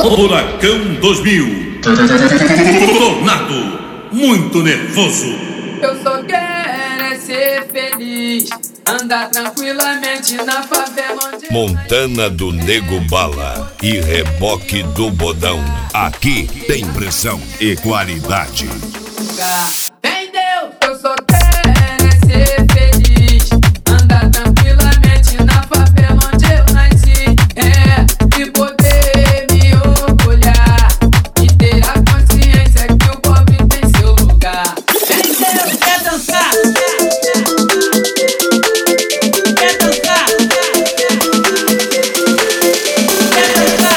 Furacão 2000. Tornado, muito nervoso. Eu só quero é ser feliz, andar tranquilamente na favela onde... Montana do Nego Bala e Reboque do Bodão. Aqui tem pressão e qualidade. Vem Deus, eu só quero é ser feliz, andar tranquilamente na favela onde eu nasci. E poder me orgulhar e ter a consciência que o pobre tem seu lugar. Vem Deus, quer dançar? Quer dançar? Quer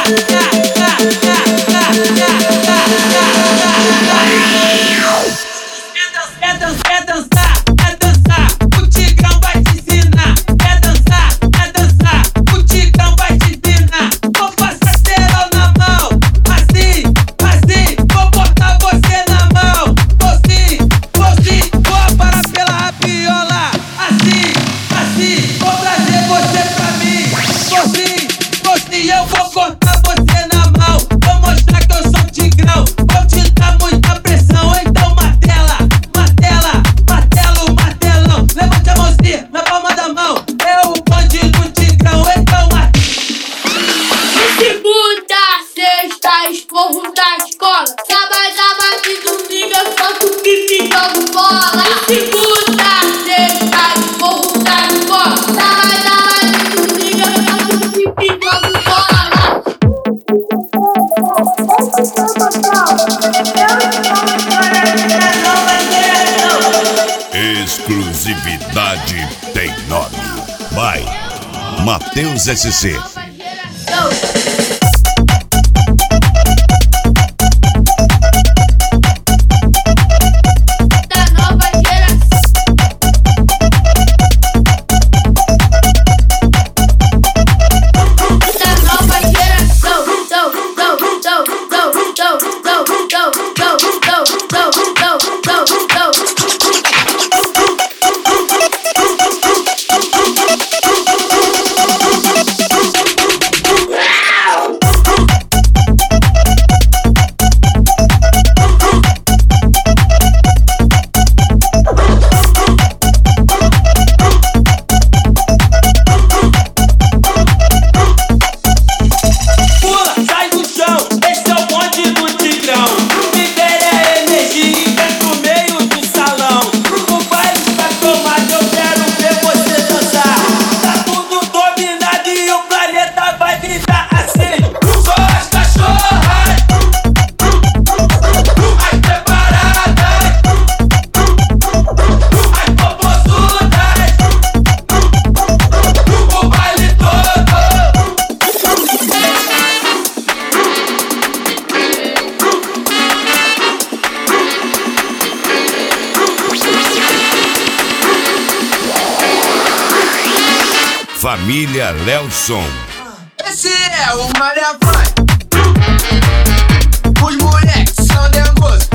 dançar, o Tigrão vai te ensinar. Quer dançar, o Tigrão vai te ensinar. Vou passar cerol na mão, assim, vou botar você na mão. Vou aparar pela rapiola, assim, vou trazer você pra mim. Eu vou cortar você na mão, vou mostrar que eu sou Tigrão. Vou te dar muita pressão, então martelão. Levante a mãozinha na palma da mão, é o bandido Tigrão, então Segunda, sexta, esporro da escola. Sábado e domingo eu solto pipi e jogo bola. Segunda, sexta, esporro da escola. Sábado e domingo eu solto pipi e jogo bola. Exclusividade tem nome. Vai, Matheus SC. Família Lelson. Esse é o Malha Vai. Os moleques são dengosos.